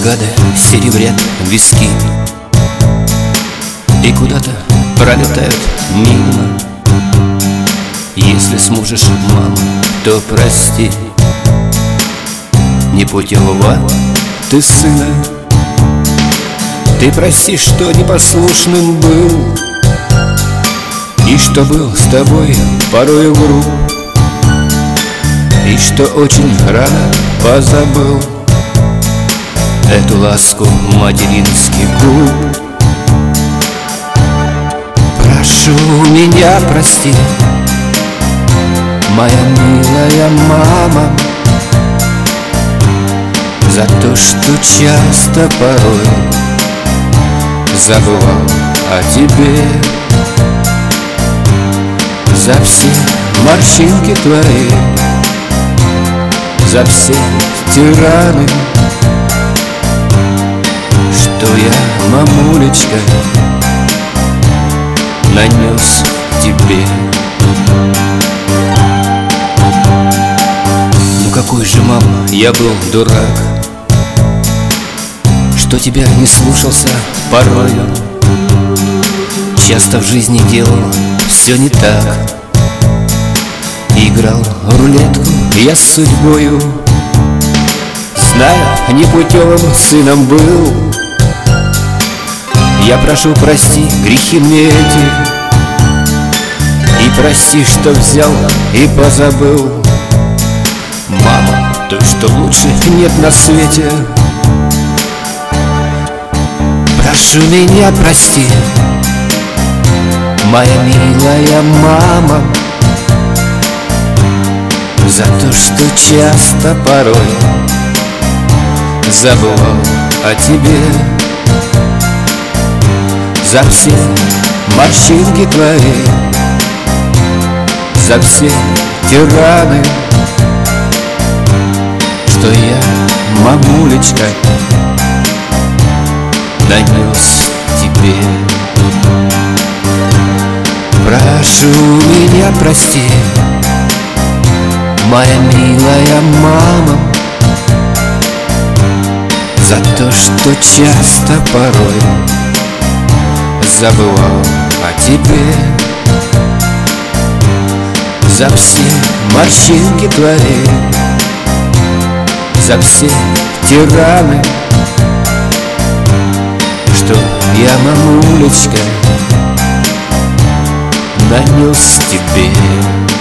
Гады серебрят виски и куда-то пролетают мимо. Если сможешь, мама, то прости. Непутевого ты сына, ты прости, что непослушным был, и что был с тобой порою груб, и что очень рано позабыл эту ласку материнских губ. Прошу меня прости, моя милая мама, за то, что часто порой забывал о тебе, за все морщинки твои, за все те раны, что я, мамулечка, нанес тебе. Ну какой же, мама, я был дурак, что тебя не слушался порою, часто в жизни делал все не так, играл рулетку я с судьбою, зная, непутевым сыном был. Я прошу, прости грехи мне эти, и прости, что взял и позабыл, мама, то, что лучше нет на свете. Прошу меня прости, моя милая мама, за то, что часто порой забывал о тебе, за все морщинки твои, за все те раны, что я, мамулечка, нанес тебе. Прошу меня прости, моя милая мама, за то, что часто порой забывал о тебе, за все морщинки твои, за все те раны, что я, мамулечка, нанес тебе.